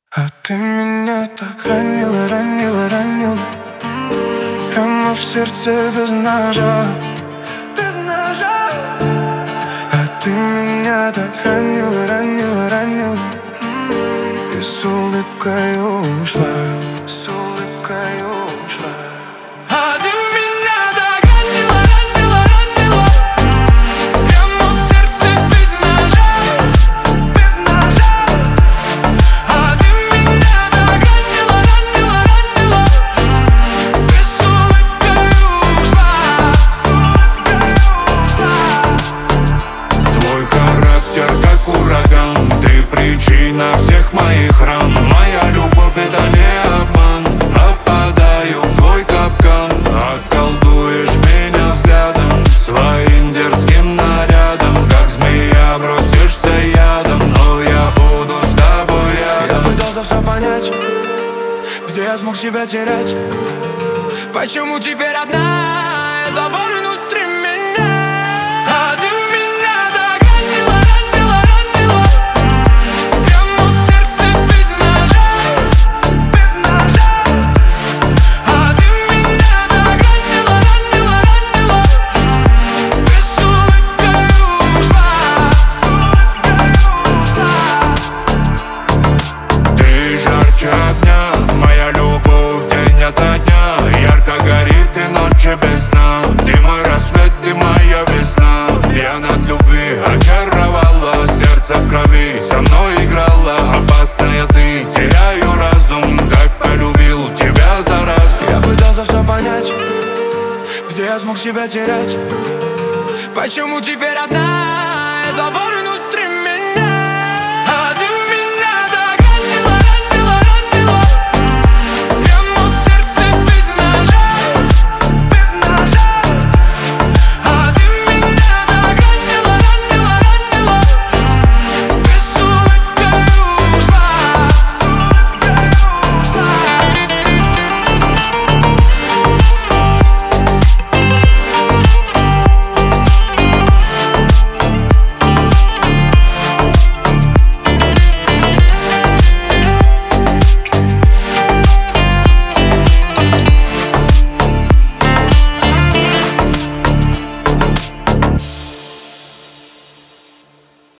А ты меня так ранила, ранила, ранила, прямо в сердце без ножа, без ножа. А ты меня так ранила, ранила, ранила, и с улыбкой ушла, с улыбкой ушла. А ты меня так ранила, ранила, ранила, прямо в сердце без ножа, без ножа. А ты меня так ранила, ранила, ранила, и с улыбкой ушла, с улыбкой ушла. Твой характер как ураган, ты причина всех моих ран. Моя любовь — это не обман, попадаю в твой капкан. Околдуешь меня взглядом, своим дерзким нарядом. Как змея бросишься ядом, но я буду с тобой Я рядом. пытался все понять, где я смог себя терять. Почему теперь одна эта боль внутри меня? А ты меня так ранила, ранила, ранила, прямо в сердце без ножа, без ножа. А ты меня так ранила, ранила, ранила, и с улыбкой ушла, с улыбкой ушла. Ты жарче огня, моя любовь день ото дня. Ярко горит и ночи без сна. Ты мой рассвет, ты моя весна. Я от любви очаровала, сердце в крови со мной играла. Опасная ты, теряю разум, как полюбил тебя за раз. Я пытался все понять, где я смог себя терять. Почему теперь одна